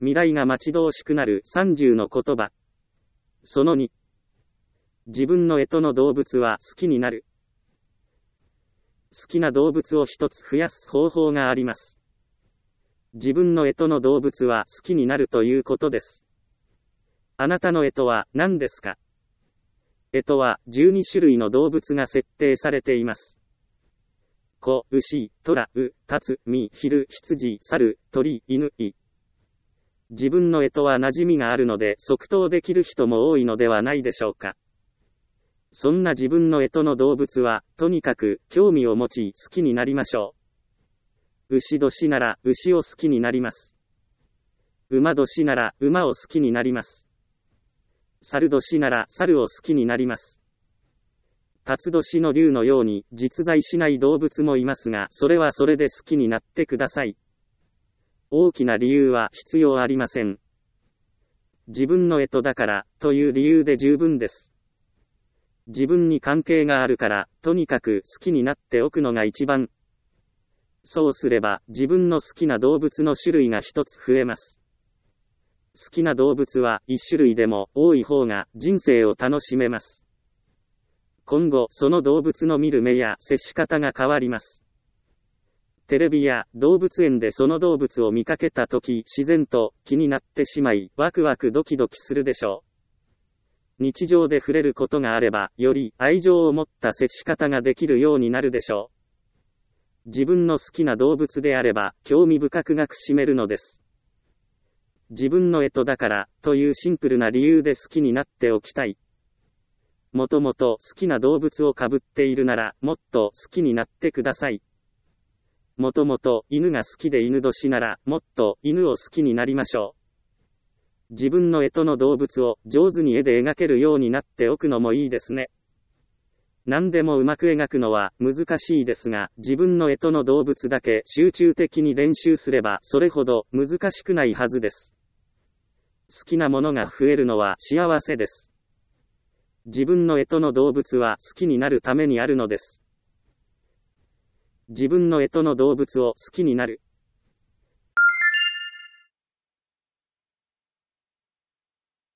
未来が待ち遠しくなる30の言葉。その2。自分の干支の動物は好きになる。好きな動物を一つ増やす方法があります。自分の干支の動物は好きになるということです。あなたの干支は何ですか？干支は12種類の動物が設定されています。子、牛、虎、竜、実、昼、羊、猿、鳥、犬、自分の干支は馴染みがあるので即答できる人も多いのではないでしょうか。そんな自分の干支の動物は、とにかく興味を持ち好きになりましょう。牛年なら牛を好きになります。馬年なら馬を好きになります。猿年なら猿を好きになります。辰年の龍のように実在しない動物もいますが、それはそれで好きになってください。大きな理由は必要ありません。自分の干支だからという理由で十分です。自分に関係があるから、とにかく好きになっておくのが一番。そうすれば、自分の好きな動物の種類が一つ増えます。好きな動物は一種類でも多い方が人生を楽しめます。今後、その動物の見る目や接し方が変わります。テレビや動物園でその動物を見かけたとき、自然と気になってしまい、ワクワクドキドキするでしょう。日常で触れることがあれば、より愛情を持った接し方ができるようになるでしょう。自分の好きな動物であれば、興味深く学しめるのです。自分の干支だから、というシンプルな理由で好きになっておきたい。もともと好きな動物をかぶっているなら、もっと好きになってください。もともと犬が好きで犬年なら、もっと犬を好きになりましょう。自分の干支の動物を上手に絵で描けるようになっておくのもいいですね。何でもうまく描くのは難しいですが、自分の干支の動物だけ集中的に練習すればそれほど難しくないはずです。好きなものが増えるのは幸せです。自分の干支の動物は好きになるためにあるのです。自分の干支の動物を好きになる。